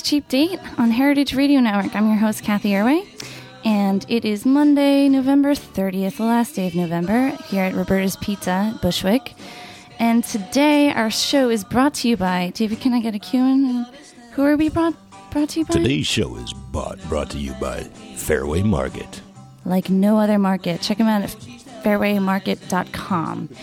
Cheap Date on Heritage Radio Network. I'm your host, Kathy Airway, and it is Monday, November 30th, the last day of November, here at Roberta's Pizza, Bushwick. And today our show is brought to you by... David, can I get a cue in? Who are we brought to you by? Today's show is brought to you by Fairway Market. Like no other market. Check them out at fairwaymarket.com.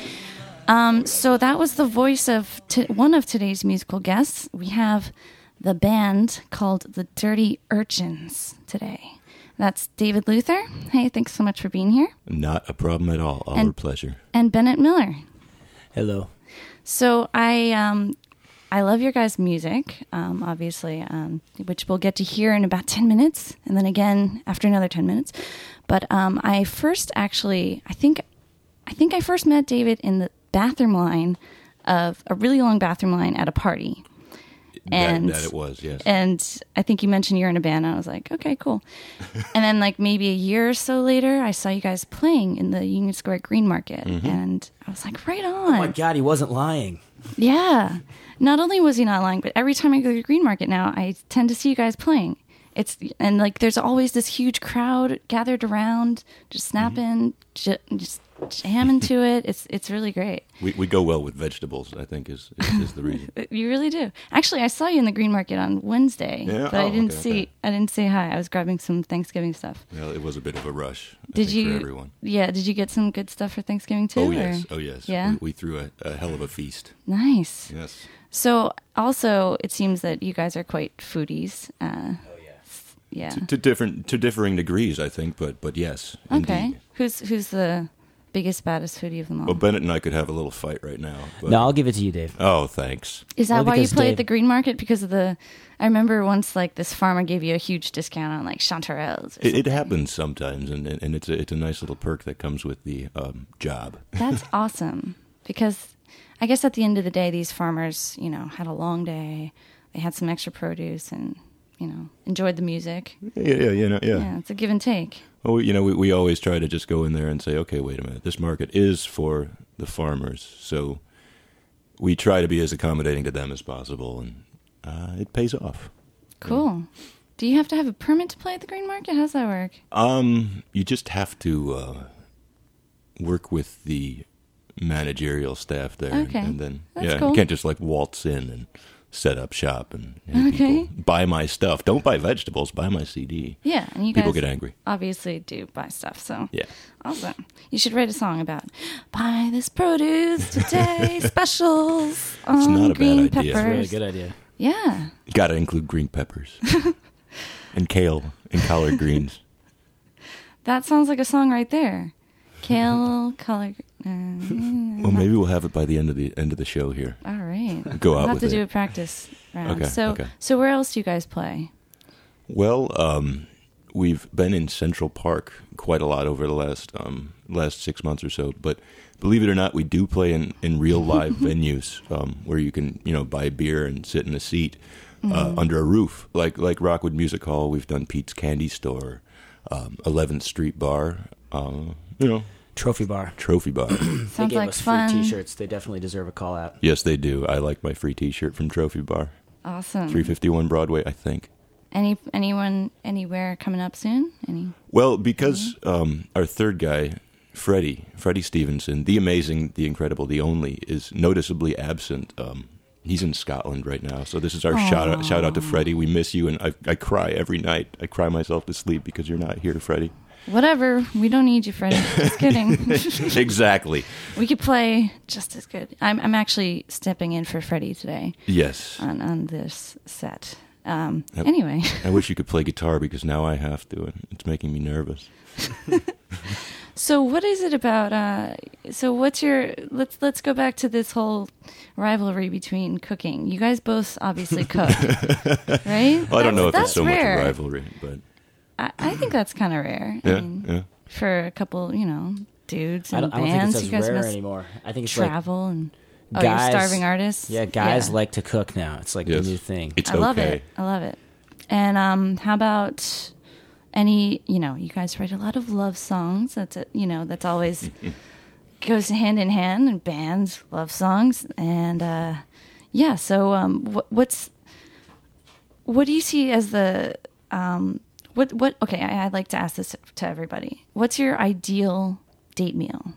So that was the voice of one of today's musical guests. We have the band called the Dirty Urchins today. That's David Luther. Hey, thanks so much for being here. Not a problem at all. Our pleasure. And Bennett Miller. Hello. So I love your guys' music, obviously, which we'll get to hear in about 10 minutes, and then again after another 10 minutes. But I think I first met David in the bathroom line of a really long bathroom line at a party. And that it was, yes. And I think you mentioned you're in a band, and I was like, okay, cool. And then like maybe a year or so later, I saw you guys playing in the Union Square Green Market, and I was like, right on. Oh my God, he wasn't lying. Yeah. Not only was he not lying, but every time I go to the Green Market now, I tend to see you guys playing. And like there's always this huge crowd gathered around, just snapping, just jamming to it. It's really great. We go well with vegetables, I think, is the reason. You really do. Actually, I saw you in the Green Market on Wednesday, but I didn't say hi. I was grabbing some Thanksgiving stuff. Well, it was a bit of a rush. For everyone? Yeah. Did you get some good stuff for Thanksgiving too? Oh yes. Or? Oh yes. Yeah. We threw a hell of a feast. Nice. Yes. So also, it seems that you guys are quite foodies. Yeah. To differing degrees, I think, but yes. Okay. Indeed. Who's the biggest, baddest foodie of them all? Well, Bennett and I could have a little fight right now. But... No, I'll give it to you, Dave. Oh, thanks. Is that why you because play Dave... at the Green Market? Because of I remember once like this farmer gave you a huge discount on like chanterelles. It happens sometimes, and it's a nice little perk that comes with the job. That's awesome, because I guess at the end of the day, these farmers, had a long day. They had some extra produce and, enjoyed the music. Yeah. Yeah, it's a give and take. Well, we always try to just go in there and say, okay, wait a minute, this market is for the farmers, so we try to be as accommodating to them as possible, and it pays off. Cool. Yeah. Do you have to have a permit to play at the Green Market? How's that work? You just have to work with the managerial staff there, okay. and then cool. You can't just like waltz in and set up shop and people buy my stuff. Don't buy vegetables, buy my CD. Yeah, and you people guys get angry. Obviously do buy stuff, so yeah. Awesome. You should write a song about buy this produce today, specials on it's not a green bad idea. peppers. It's a really good idea. Yeah. You got to include green peppers and kale and collard greens. That sounds like a song right there. Kale, collard. Well, maybe we'll have it by the end of the show here. All right. Go out we'll have with to it. do a practice round. Okay. So where else do you guys play? Well, we've been in Central Park quite a lot over the last 6 months or so. But believe it or not, we do play in real live venues where you can buy beer and sit in a seat under a roof, like Rockwood Music Hall. We've done Pete's Candy Store, 11th Street Bar. Trophy Bar. Sounds they gave like us fun. free T-shirts. They definitely deserve a call out. Yes, they do. I like my free T-shirt from Trophy Bar. Awesome. 351 Broadway, I think. Anyone anywhere coming up soon? Well, because our third guy, Freddie Stevenson, the amazing, the incredible, the only, is noticeably absent. He's in Scotland right now, so this is our shout out to Freddie. We miss you, and I cry every night. I cry myself to sleep because you're not here, Freddie. Whatever. We don't need you, Freddie. Just kidding. Exactly. We could play just as good. I'm actually stepping in for Freddie today. Yes. On this set. Anyway. I wish you could play guitar because now I have to, and it's making me nervous. So what is it about? So what's your? Let's go back to this whole rivalry between cooking. You guys both obviously cook, right? Well, I don't know if it's so rare. much a rivalry, but I think that's kind of rare. Yeah. For a couple, dudes and I don't bands, think it's you as guys rare must anymore. I think it's travel and guys, you're starving artists. Yeah, guys like to cook now. It's like the new thing. It's I love it. And how about any? You guys write a lot of love songs. That's that's always goes hand in hand. And bands love songs, and So what's what do you see as the what? Okay, I'd like to ask this to everybody. What's your ideal date meal?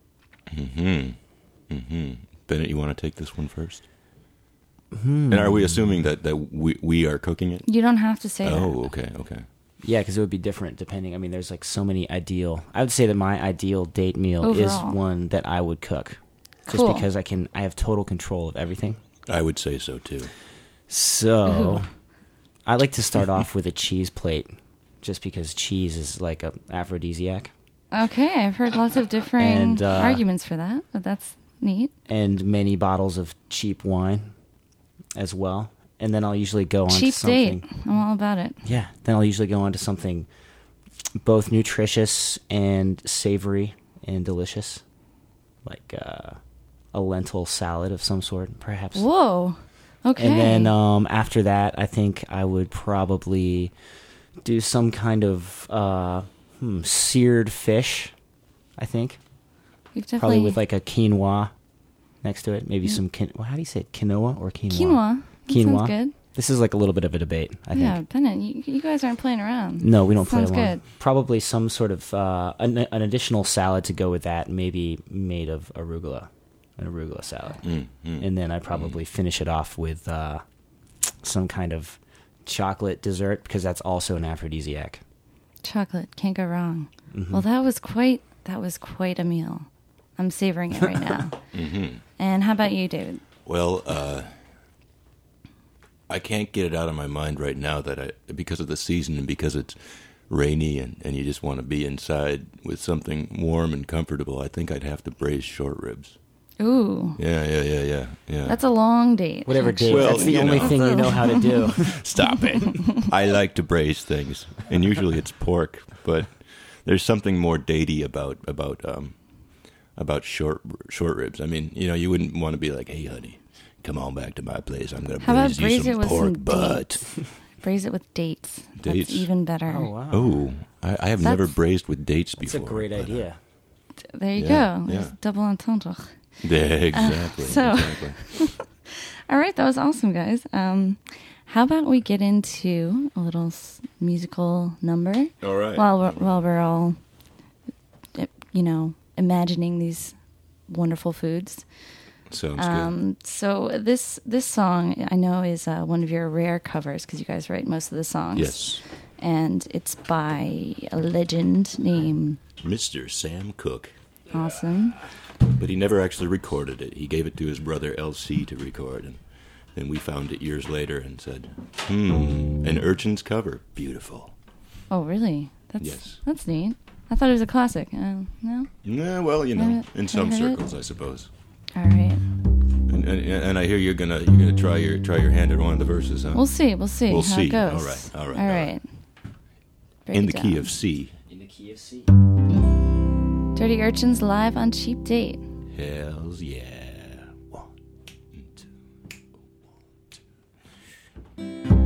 Bennett, you want to take this one first? And are we assuming that we are cooking it? You don't have to say that. Oh, okay. Yeah, because it would be different depending. I mean, there's like so many ideal. I would say that my ideal date meal Overall. is one that I would cook, Cool. just because I have total control of everything. I would say so too. So, I like to start off with a cheese plate, just because cheese is like an aphrodisiac. Okay, I've heard lots of different arguments for that, but that's neat. And many bottles of cheap wine as well. And then I'll usually go on Cheap to something. date. I'm all about it. Yeah. Then I'll usually go on to something both nutritious and savory and delicious. Like a lentil salad of some sort, perhaps. Whoa. Okay. And then after that, I think I would probably do some kind of seared fish, I think. You've definitely... Probably with like a quinoa next to it. Maybe some... how do you say it? Quinoa or quinoa? Quinoa. That Quinoa. sounds good. This is like a little bit of a debate, I think. Yeah, Bennett, you guys aren't playing around. No, we don't play Sounds along. good. Probably some sort of... an additional salad to go with that, maybe made of arugula. An arugula salad. And then I'd probably finish it off with some kind of chocolate dessert, because that's also an aphrodisiac. Chocolate, can't go wrong. Mm-hmm. Well, that was quite a meal. I'm savoring it right now. And how about you, David? Well, I can't get it out of my mind right now because of the season and because it's rainy and you just want to be inside with something warm and comfortable. I think I'd have to braise short ribs. Ooh. Yeah. That's a long date. Whatever, Dave. Well, That's the only thing you know how to do. Stop it. I like to braise things, and usually it's pork, but there's something more datey about short ribs. I mean, you wouldn't want to be like, "Hey, honey, come on back to my place. I'm going to braise you some pork butt." Braise it with dates. Dates? That's even better. Oh, wow. Oh, I have never braised with dates before. That's a great idea. There you Yeah, go. yeah. There's double entendre. Yeah, exactly. Exactly. All right, that was awesome, guys. How about we get into a little musical number? All right. While we're all, imagining these wonderful foods. Sounds good. So this song I know is one of your rare covers, because you guys write most of the songs. Yes. And it's by a legend named Mr. Sam Cooke. Awesome. But he never actually recorded it. He gave it to his brother LC to record, and then we found it years later and said, an Urchin's cover. Beautiful. Oh, really? Yes. That's neat. I thought it was a classic. No? Yeah, well, in some circles, I suppose. All right. And I hear you're gonna try your hand at one of the verses, huh? We'll see. We'll see how see. it goes. All right. Break In it the key down. of C. In the key of C. Dirty Urchins live on Cheap Date. Hells yeah. 1, 2.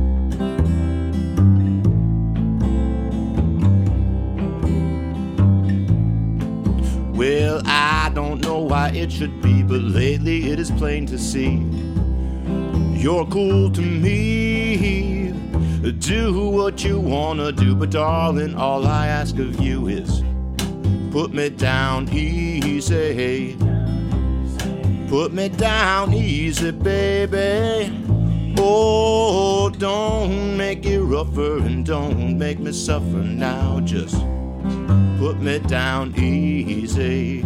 Well, I don't know why it should be, but lately it is plain to see. You're cool to me. Do what you wanna do, but darling, all I ask of you is put me down easy. Put me down easy, baby. Oh, don't make it rougher and don't make me suffer now. Just put me down easy.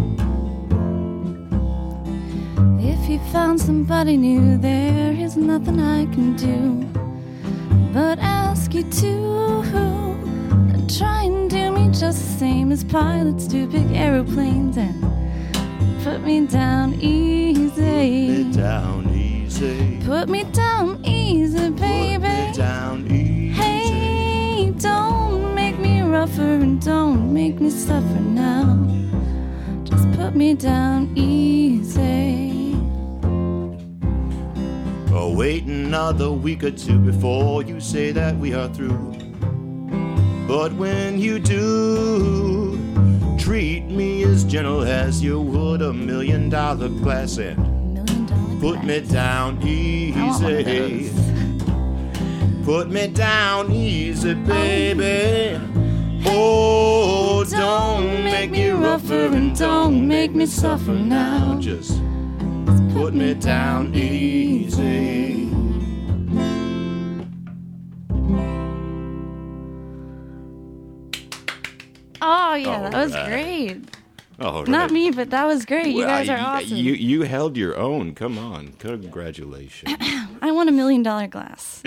If you found somebody new, there is nothing I can do but ask you to try and do me just the same as pilots do big aeroplanes and put me down easy. Put me down easy. Put me down easy, baby. Put me down easy. Hey, don't make me rougher and don't make me suffer now. Just put me down easy. Oh, wait another week or two before you say that we are through. But when you do, treat me as gentle as you would $1 million glass and $1 million put me glass. down I want one of easy. those. Put me down easy, baby. Oh, don't make me rougher and don't make me suffer now. Just put me down easy. Oh yeah, that was Alright. great. Oh, Not right. me, but that was great. You Well, guys are awesome. You held your own. Come on, congratulations. I want $1 million glass.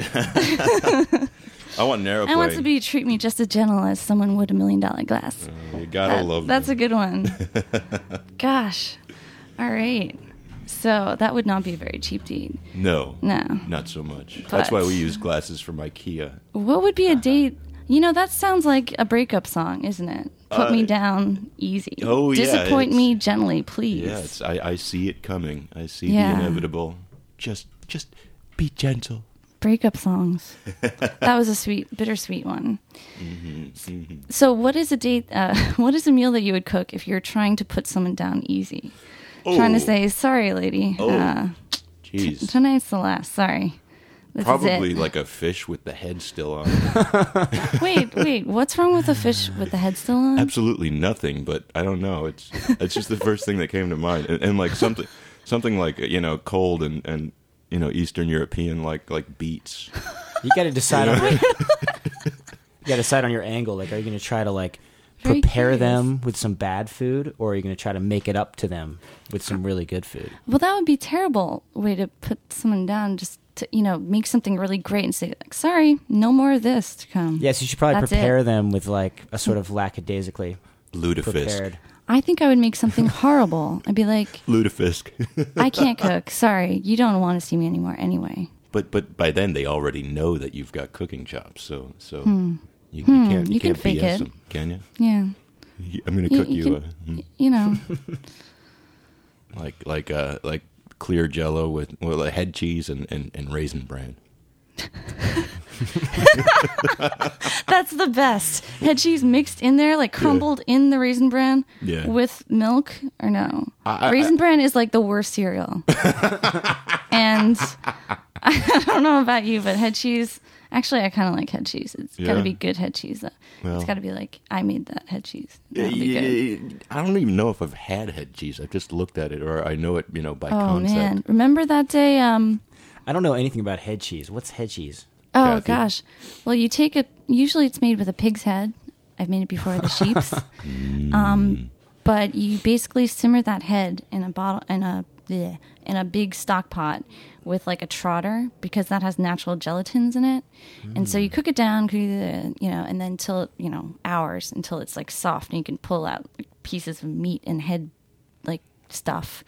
I want narrow I want plane. to be treat me just as gentle as someone would $1 million glass. You gotta love That's them. a good one. Gosh. All right. So that would not be a very cheap deed. No, No. not so much. That's why But- we use glasses from IKEA. What would be a date? You know, that sounds like a breakup song, isn't it? Put me down easy. oh, yeah, Disappoint it's- me gently, please. Yes, I see it coming. I see Yeah. the inevitable. Just be gentle. Breakup songs. That was a bittersweet one. Mm-hmm, So, what is a date? What is a meal that you would cook if you're trying to put someone down easy? Trying to say, sorry, lady. Oh, jeez. Tonight's the last. Sorry. This Probably is it. like a fish with the head still on. it. Wait. What's wrong with a fish with the head still on? Absolutely nothing, but I don't know. It's just the first thing that came to mind, and like something like cold and Eastern European like beets. You got to decide on. You got to decide on your angle. Like, are you going to try to like Very prepare curious. them with some bad food, or are you going to try to make it up to them with some really good food? Well, that would be a terrible way to put someone down. Just to make something really great and say, like, sorry, no more of this to come. Yes, you should probably That's prepare it. them with like a sort of lackadaisically Lutefisk. prepared. I think I would make something horrible. I'd be like, Lutefisk. I can't cook. Sorry, you don't want to see me anymore anyway. But by then they already know that you've got cooking chops, so you can't You can fake BS it. them, can you? Yeah, I'm gonna cook you, you know. like clear Jello with head cheese and raisin bran. That's the best. Head cheese mixed in there, like crumbled in the raisin bran Yeah. with milk, or no? I- Raisin bran is like the worst cereal. And I don't know about you, but head cheese, actually, I kind of like head cheese. It's got Yeah. to be good head cheese, though. Well. It's got to be like, I made that head cheese. That'll be good. I don't even know if I've had head cheese. I've just looked at it, or I know it, by Oh, concept. man. Remember that day? I don't know anything about head cheese. What's head cheese? Oh, Kathy? gosh. Well, you take it, usually it's made with a pig's head. I've made it before, the sheep's. But you basically simmer that head in a bottle, in a big stock pot with like a trotter, because that has natural gelatins in it. And so you cook it down, and then until, hours, until it's like soft and you can pull out like, pieces of meat and head like stuff.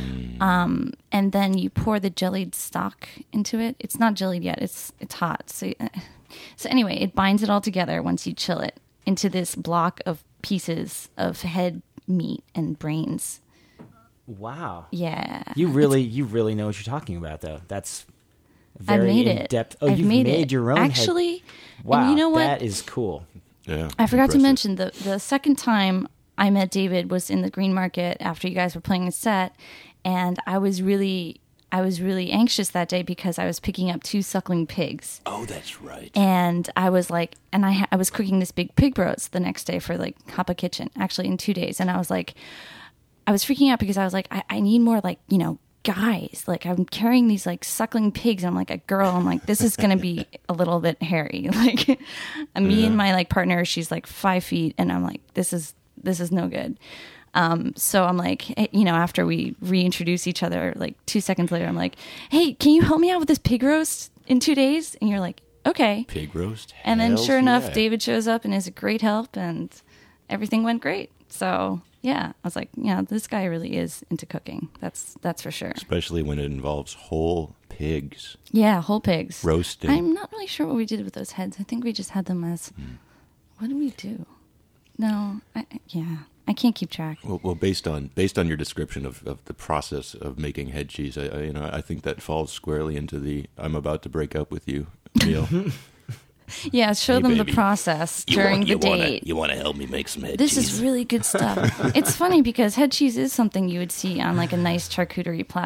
And then you pour the jellied stock into it. It's not jellied yet. It's hot. So anyway, it binds it all together once you chill it into this block of pieces of head meat and brains. Wow. Yeah. You really know what you're talking about, though. That's I've very made in it. depth. Oh, I've you've made made it. your own. Actually, wow, and you know what? That is cool. Yeah, I forgot to impressive. mention the second time I met David was in the Green Market after you guys were playing a set, and I was really anxious that day because I was picking up 2 suckling pigs. Oh, that's right. And I was like, and I was cooking this big pig roast the next day for like Hapa Kitchen, actually in 2 days. And I was like, I was freaking out because I was like, I need more like, guys. Like I'm carrying these like suckling pigs. And I'm like a girl. I'm like, this is going to be a little bit hairy. Like me and my like partner, she's like 5 feet. And I'm like, this is no good. So I'm like, after we reintroduce each other, like 2 seconds later, I'm like, hey, can you help me out with this pig roast in 2 days? And you're like, okay. Pig roast. And then Hells sure enough, yeah. David shows up and is a great help and everything went great. So yeah, I was like, this guy really is into cooking. That's for sure. Especially when it involves whole pigs Yeah, whole pigs. roasting. I'm not really sure what we did with those heads. I think we just had them as, what did we do? No, I can't keep track. Well, based on your description of the process of making head cheese, I think that falls squarely into the "I'm about to break up with you" meal. Yeah, show Hey, them the baby. process during the date. You want to help me make some head This cheese? is really good stuff. It's funny because head cheese is something you would see on like a nice charcuterie platter.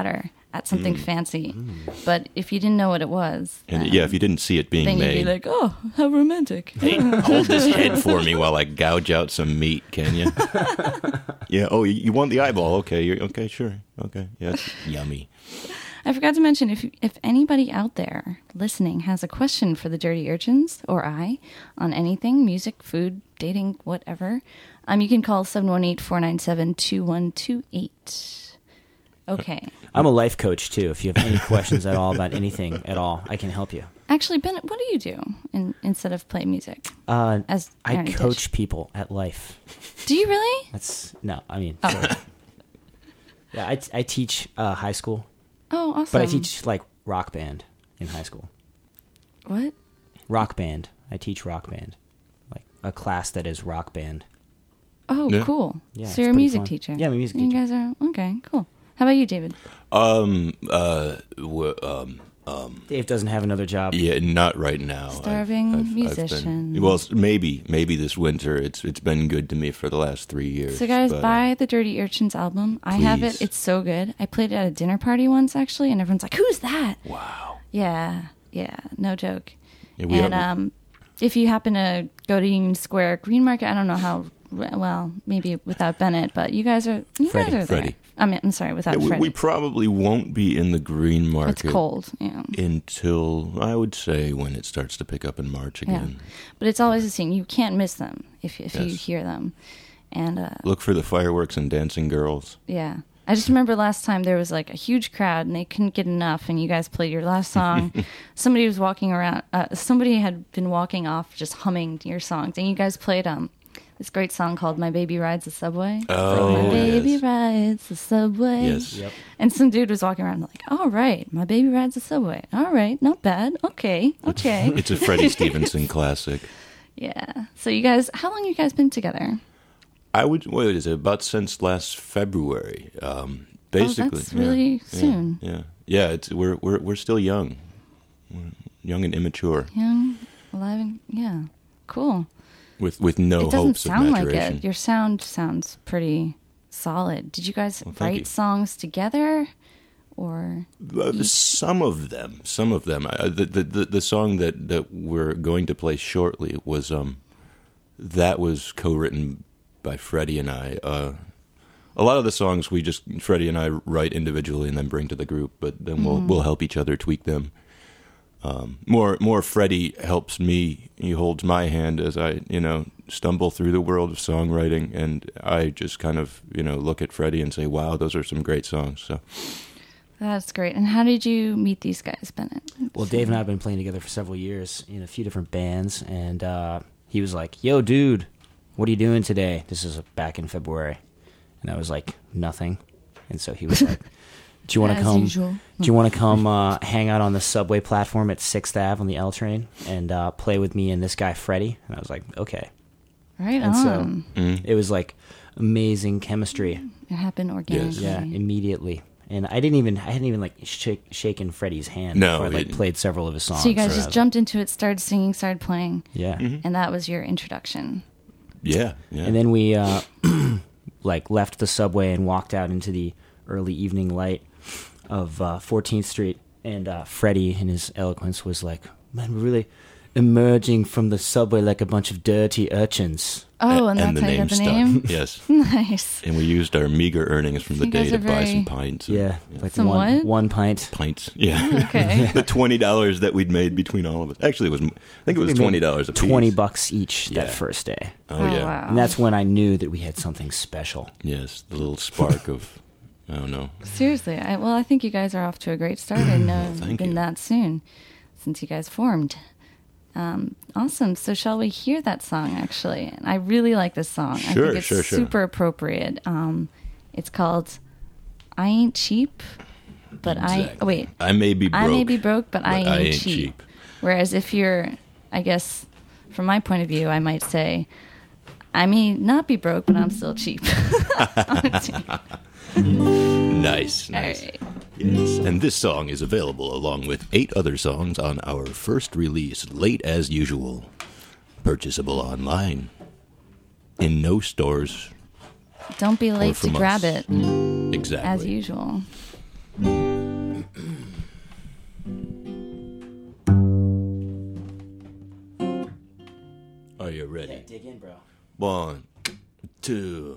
at something fancy. But if you didn't know what it was, And if you didn't see it being then you'd made, be like, oh, how romantic. hey, hold this head for me while I gouge out some meat, can you? Yeah. Oh, you want the eyeball? Okay. Okay. Sure. Okay. Yeah. It's yummy. I forgot to mention, if anybody out there listening has a question for the Dirty Urchins or I on anything, music, food, dating, whatever, you can call 718-497-2128. Okay. I'm a life coach too. If you have any questions at all about anything at all, I can help you. Actually, Bennett, what do you do instead of play music? As I Aaron coach Tish? people at life. Do you really? Yeah, I teach high school, Oh, awesome. but I teach like rock band in high school. What? Rock band. I teach rock band, like a class that is rock band. Oh, Yeah. cool. Yeah, so it's you're a pretty music fun. teacher. Yeah, I'm a music You teacher. guys are, okay, cool. How about you, David? Dave doesn't have another job. Yeah, not right now. Starving musician. Well, maybe this winter. It's been good to me for the last 3 years. So, guys, but, buy the Dirty Urchins album. I have it. Please. It's so good. I played it at a dinner party once, actually, and everyone's like, "Who's that?" Wow. Yeah, no joke. Yeah, we and have- if you happen to go to Union Square, Green Market, I don't know how well, maybe without Bennett, but you guys are Freddie. there. I'm sorry, without Freddie. we probably won't be in the green market. It's cold, yeah. Until I would say when it starts to pick up in March Yeah, again. but it's always the same. You can't miss them if you Yes. hear them, and Look for the fireworks and dancing girls. yeah. I just remember last time there was like a huge crowd and they couldn't get enough, and you guys played your last song. Somebody was walking around. Somebody had been walking off just humming your songs, and you guys played this great song called "My Baby Rides the Subway." Oh, My baby yes. rides the subway. Yes. Yep. And some dude was walking around like, "All right, my baby rides the subway. All right, not bad. Okay." It's a Freddie Stevenson classic. Yeah. So you guys, how long have you guys been together? What is it? About since last February. Basically. that's really soon. Yeah. We're still young. We're young and immature. Young, alive, and yeah, cool. With no It doesn't hopes of sound like maturation. it. Your sound sounds pretty solid. Did you guys Well, thank write you. songs together, or Some of them. The song that we're going to play shortly was that was co-written by Freddie and I. A lot of the songs Freddie and I write individually and then bring to the group, but then we'll help each other tweak them. More Freddie helps me. He holds my hand as I stumble through the world of songwriting, and I just kind of look at Freddie and say, "Wow, those are some great songs." So. that's great. And how did you meet these guys, Bennett? Well, Dave and I have been playing together for several years in a few different bands, and he was like, "Yo, dude, what are you doing today?" This is back in February, and I was like, "Nothing." And so he was like, "Do you want to As come? usual. Do you want to come hang out on the subway platform at 6th Ave on the L train and play with me and this guy Freddie?" And I was like, "Okay." Right And on. so it was like amazing chemistry. It happened organically. Yeah, immediately. And I hadn't even like shaken Freddie's hand No, before I like it- played several of his songs. So you guys just jumped into it, started singing, started playing, Yeah. and that was your introduction. Yeah. And then we like left the subway and walked out into the early evening light of 14th Street. And Freddie, in his eloquence, was like, "Man, we're really emerging from the subway like a bunch of dirty urchins." Oh, and that's the how you name got the stuck. name? Yes. Nice. And we used our meager earnings from the You day guys to are buy very- some pints. Yeah, like Some what? one pint. Pints. Yeah. Okay. The $20 that we'd made between all of us. Actually, I think it was $20 a piece. $20 each that Yeah. first day. Oh, yeah. wow. And that's when I knew that we had something special. Yes, the little spark of, I don't know. Seriously, I think you guys are off to a great start. I know it's Thank been you. that soon since you guys formed. Awesome. So shall we hear that song, actually? And I really like this song. I Sure, think it's sure. super appropriate. It's called I Ain't Cheap, but Exactly. I may be broke. I may be broke, but I ain't cheap. Whereas if you're, I guess, from my point of view, I might say, I may not be broke, but I'm still cheap. Nice. All right. Yes. And this song is available along with 8 other songs on our first release, Late as Usual. Purchasable online. In no stores. Don't be late to from grab us. it, Exactly. as usual. dig in, bro. 1, 2,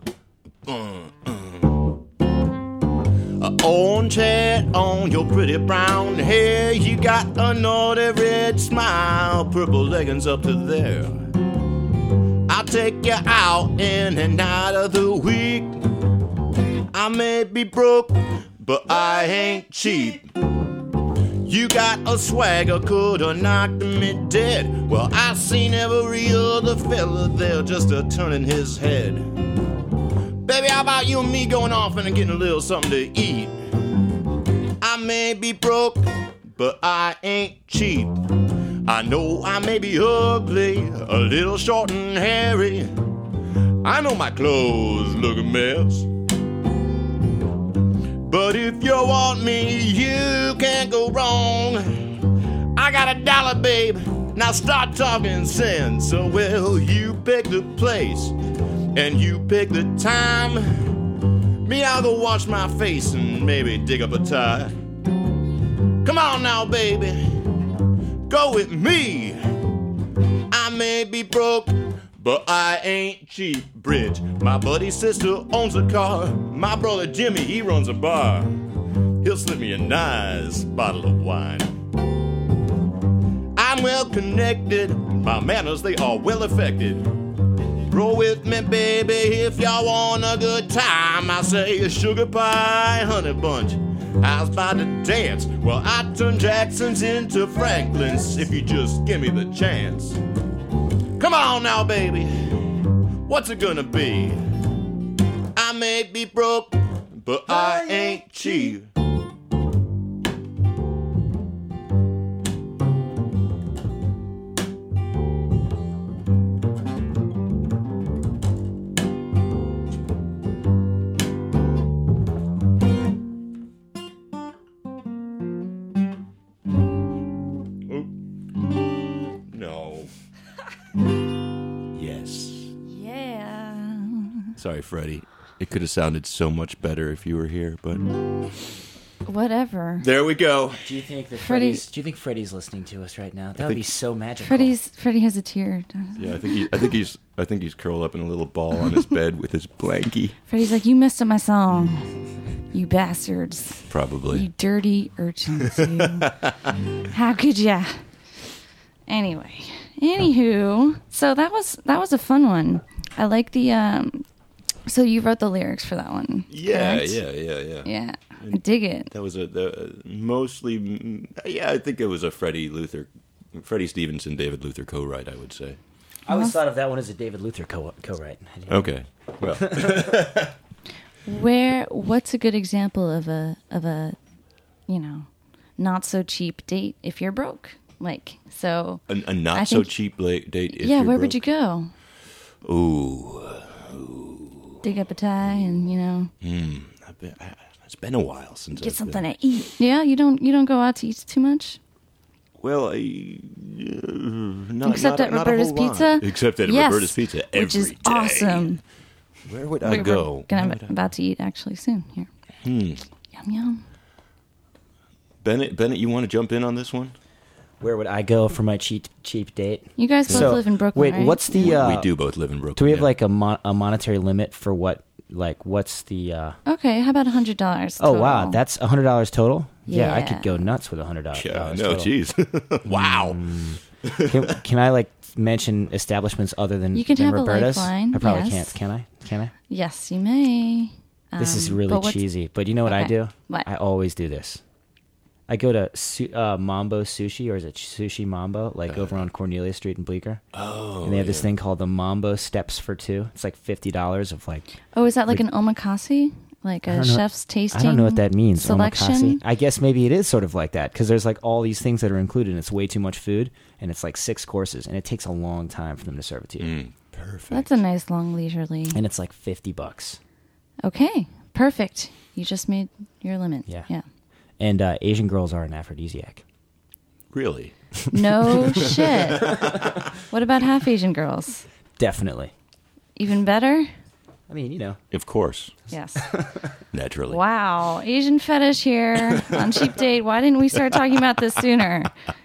Orange hat on your pretty brown hair. You got a naughty red smile, purple leggings up to there. I'll take you out in and out of the week. I may be broke, but I ain't cheap. You got a swagger, coulda knocked me dead. Well, I seen every other fella there just a turning his head. Baby, how about you and me going off and getting a little something to eat? I may be broke, but I ain't cheap. I know I may be ugly, a little short and hairy. I know my clothes look a mess. But if you want me, you can't go wrong. I got $1, babe. Now start talking sense. So, well, you pick the place and you pick the time. Me, I'll go wash my face and maybe dig up a tie. Come on now, baby, go with me. I may be broke, but I ain't cheap. Bridge, my buddy's sister owns a car. My brother Jimmy, he runs a bar. He'll slip me a nice bottle of wine. I'm well connected, my manners, they are well affected. Roll with me, baby, if y'all want a good time. I say a sugar pie, honey bunch. I was about to dance. Well, I turn Jacksons into Franklins if you just give me the chance. Come on now, baby, what's it gonna be? I may be broke, but I ain't cheap. Sorry, Freddie. It could have sounded so much better if you were here, but whatever. There we go. Do you think that Freddie's listening to us right now? That would be so magical. Freddie has a tear. Yeah, I think he's curled up in a little ball on his bed with his blankie. Freddie's like, you messed up my song, you bastards. Probably. You dirty urchins. You. How could ya? Anyway, anywho, so that was a fun one. I like the So you wrote the lyrics for that one? Yeah, correct? Yeah. I dig it. That was mostly. Yeah, I think it was a Freddie Stevenson, David Luther co-write. I would say. I always thought of that one as a David Luther co-write. Okay, well. What's a good example of a not so cheap date if you're broke? Like, so a not so cheap date. If yeah, you're where broke? would you go? Ooh. Dig up a tie and It's been a while since get something to eat. Yeah, you don't go out to eat too much. Well, except at Roberta's Pizza. Except at Roberta's Pizza every which is day. Awesome. Where would I go? I'm about to eat actually soon. Here. Yum yum. Bennett, you want to jump in on this one? Where would I go for my cheap date? You guys both live in Brooklyn, wait, right? what's the... we do both live in Brooklyn. Do we have like a monetary limit for what... Like, what's the... Okay, how about $100? Oh, wow, that's $100 total? Yeah. I could go nuts with $100. Yeah, no, jeez. Wow. Can I, like, mention establishments other than you can have Roberta's? a lifeline. I probably yes. can't. Can I? Yes, you may. This is really cheesy, but you know what I do? What? I always do this. I go to Mambo Sushi, or is it Sushi Mambo, like over on Cornelia Street in Bleecker. Oh, and they have this thing called the Mambo Steps for Two. It's like $50 of like... Oh, is that like an omakase? Like a chef's tasting I don't know what that means. Selection? Omakase. I guess maybe it is sort of like that, because there's like all these things that are included, and it's way too much food, and it's like 6 courses, and it takes a long time for them to serve it to you. Perfect. That's a nice long leisurely. And it's like $50. Okay, perfect. You just made your limit. Yeah. And Asian girls are an aphrodisiac. Really? No shit. What about half Asian girls? Definitely. Even better? I mean, you know. Of course. Yes. Naturally. Wow. Asian fetish here on Cheap Date. Why didn't we start talking about this sooner?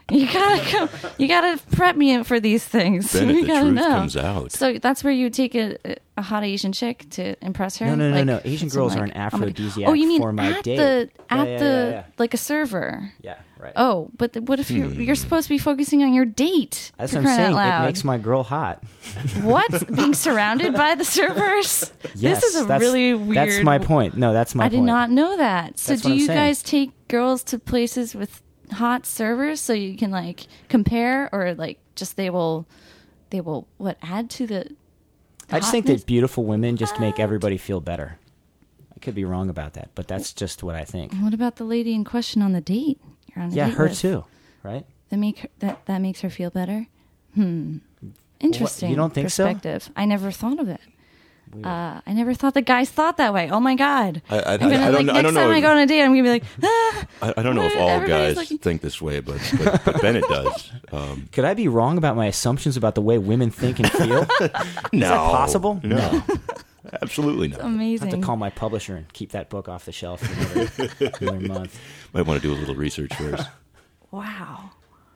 You gotta prep me for these things. Then You if the gotta truth know. comes out. So that's where you take a hot Asian chick to impress her. No. Asian some, girls like, are an oh my- aphrodisiac Oh, you mean for my at date. the Yeah. like a server? Yeah, right. Oh, but what if you're supposed to be focusing on your date? That's for what I'm crying out saying. loud. It makes my girl hot. What? Being surrounded by the servers? Yes, This is a really weird. That's my point. No, that's my I point. did not know that. So That's do what I'm you saying. guys take girls to places with hot servers so you can like compare, or like just they will what add to the I just think hotness? that beautiful women just make everybody feel better. I could be wrong about that, but that's just what I think. What about the lady in question on the date? You're on a Yeah, date her with? too, right? That makes her feel better. Interesting. you don't think so? perspective. I never thought of it. I never thought that guys thought that way. Oh my god! I I'm gonna, don't like, know. next I don't know. time I If, go on a date, I'm gonna be like, I don't know if all Everybody's guys looking- think this way, but Bennett does. Could I be wrong about my assumptions about the way women think and feel? No, Is that possible? No, absolutely not. I have amazing. to call my publisher and keep that book off the shelf for another month. Might want to do a little research first. Wow.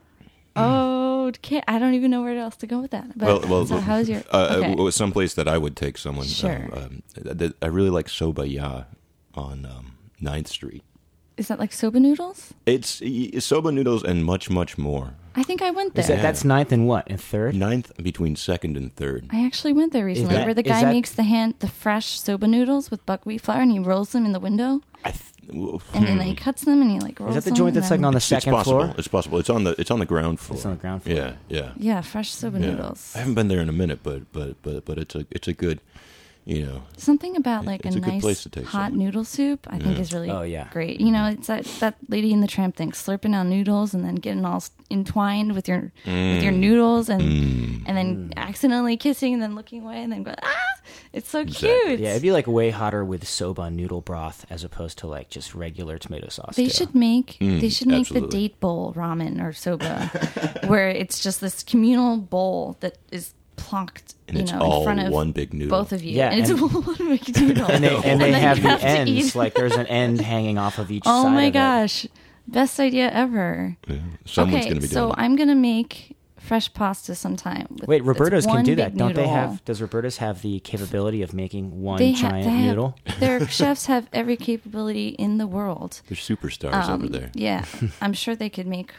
Oh, okay. I don't even know where else to go with that. But Well, so how's your? Okay. someplace that I would take someone. Sure. I really like Soba Ya on 9th Street. Is that like soba noodles? It's soba noodles and much, much more. I think I went there. Is that's 9th and what? And 3rd? 9th between 2nd and 3rd. I actually went there recently, that- where the is guy that- makes the fresh soba noodles with buckwheat flour, and he rolls them in the window, and then he cuts them and he like rolls Is that the them, joint and that's like then- on the It's second possible. floor? It's possible. It's on the ground floor. It's on the ground floor. Yeah. Yeah, fresh soba Yeah. noodles. I haven't been there in a minute, but it's a good, Something about like It's a a good nice place to take hot someone. noodle soup, I think is really Oh, yeah. great. It's that Lady in the Tramp thing, slurping on noodles and then getting all entwined with your noodles and then accidentally kissing and then looking away and then going, it's so Exactly. cute. Yeah, it'd be like way hotter with soba noodle broth as opposed to like just regular tomato sauce. They too. should make the absolutely. date bowl ramen or soba, where it's just this communal bowl that is plonked, And it's in all front of one big noodle. both of you. Yeah, and it's and- one big noodle. and they then have you the have to ends eat. like there's an end hanging off of each Oh side. my of it. gosh, best idea ever. Yeah. Someone's Okay, going to be so doing it. I'm gonna make fresh pasta sometime. Wait, it's Roberta's can one do big that, don't they? noodle. Does Roberta's have the capability of making one They giant have, noodle? Their chefs have every capability in the world. They're superstars over there. Yeah, I'm sure they could make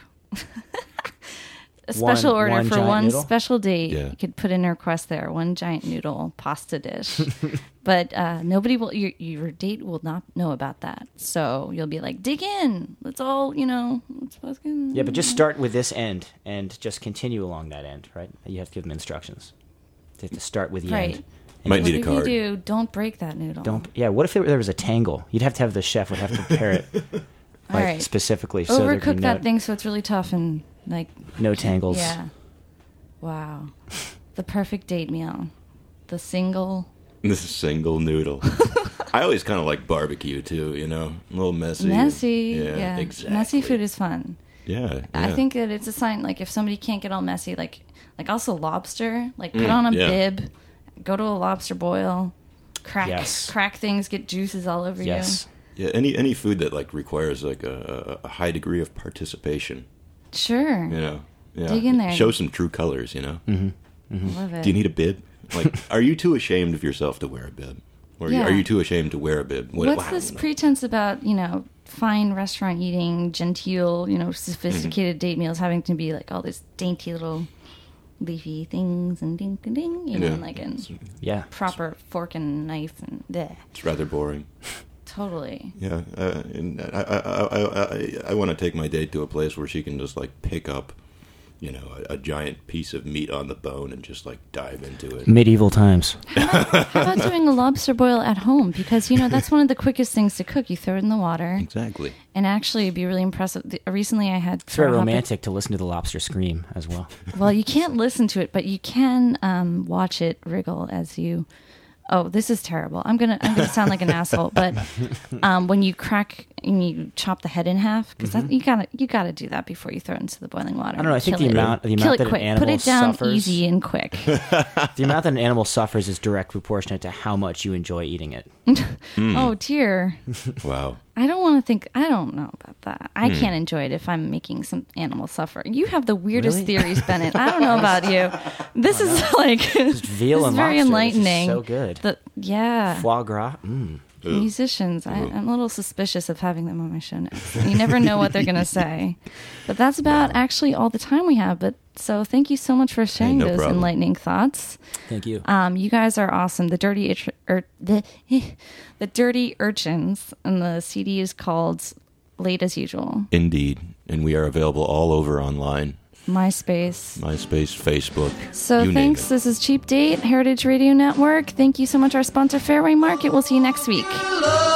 a special order one for giant one noodle? special date. Yeah. You could put in a request there, one giant noodle pasta dish. But nobody will. Your date will not know about that. So you'll be like, dig in. Let's all, let's fucking. Yeah, but just start with this end and just continue along that end, right? You have to give them instructions. They have to start with the Right. end. Might What need a if card. you do? Don't break that noodle. Don't. Yeah. What if there was a tangle? You'd have to have the chef would have to prepare it All right. specifically so there Overcook can be that thing so it's really tough and like. no tangles. Yeah. Wow. The perfect date meal. The single. This is single noodle. I always kind of like barbecue too. A little messy. Messy. Yeah, Yeah. exactly. Messy food is fun. Yeah, I yeah. think that it's a sign, like, if somebody can't get all messy, like also lobster, like, put on a yeah. bib, go to a lobster boil, Yes. crack things, get juices all over Yes. Yeah, any food that like requires like a high degree of participation. you. Sure. Yeah. Dig in there. Show some true colors. Love it. Do you need a bib? Like, are you too ashamed of yourself to wear a bib, or Yeah. are you too ashamed to wear a bib? What's this pretense about, fine restaurant eating, genteel, sophisticated date meals having to be like all these dainty little leafy things and ding ding ding, Yeah. like in Yeah. proper fork and knife and bleh. It's rather boring. Totally. Yeah, and I want to take my date to a place where she can just like pick up, a giant piece of meat on the bone and just like dive into it. Medieval times. How about doing a lobster boil at home? Because, that's one of the quickest things to cook. You throw it in the water. Exactly. And actually, it'd be really impressive. Recently, I had... It's very romantic to listen to the lobster scream as well. Well, you can't listen to it, but you can watch it wriggle as you... Oh, this is terrible. I'm gonna sound like an asshole, but when you crack and you chop the head in half because you gotta do that before you throw it into the boiling water. I don't know. I think the amount that quick. an animal Put it down suffers, easy and quick. the amount that an animal suffers is direct proportionate to how much you enjoy eating it. Oh dear. Wow. I don't know about that. I can't enjoy it if I'm making some animal suffer. You have the weirdest Really? theories, Bennett. I don't know about you. This is like Veal this and is very lobster, enlightening. This is so good. Yeah. Foie gras. Musicians, I'm a little suspicious of having them on my show next. You never know what they're going to say. But that's about actually all the time we have. But so thank you so much for sharing no those problem. enlightening thoughts. Thank you. You guys are awesome. The Dirty Urchins, and the CD is called Late as Usual. Indeed. And we are available all over online. MySpace, Facebook. So you name thanks. it. This is Cheap Date, Heritage Radio Network. Thank you so much, our sponsor, Fairway Market. We'll see you next week.